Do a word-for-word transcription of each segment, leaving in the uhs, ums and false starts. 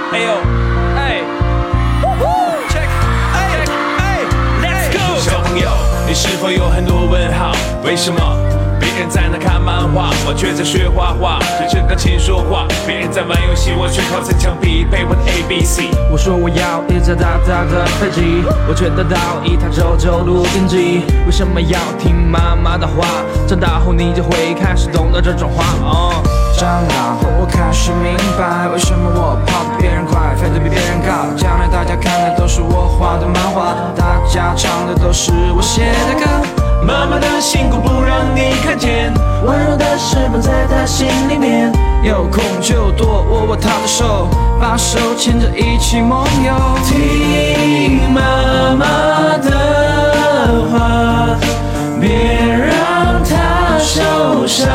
哎呦，哎 ，check， 哎哎 ，Let's go。小朋友，你是否有很多问号？为什么？别人在那看漫画，我却在学画画，对着钢琴说话。别人在玩游戏，我却靠着墙壁背我的 A B C。 我说我要一架大大的飞机，我却得到一台旧旧录音机。为什么要听妈妈的话？长大后你就会开始懂得这种话。哦， 长大后我开始明白，为什么我跑得别人快，飞得比别人高。将来大家看的都是我画的漫画，大家唱的都是我写的歌。 妈妈的辛苦不让你看见， 温柔的翅膀在她心里面。有空就多握握她的手，把手牵着一起梦游。听妈妈的话，别让她受伤，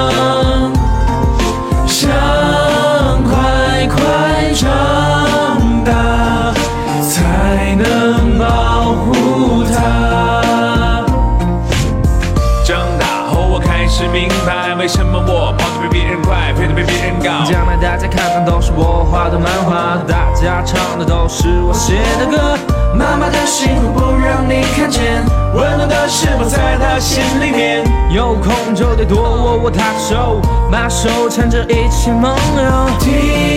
想快快长大，才能保护她。 是明白为什么我跑得比别人快，飞得比别人高。 将来大家看的都是我画的漫画，大家唱的都是我写的歌。 妈妈的辛苦不让你看见， 温暖的翅膀在她心里面。 有空就得多握握她的手，把手牵着一起梦游。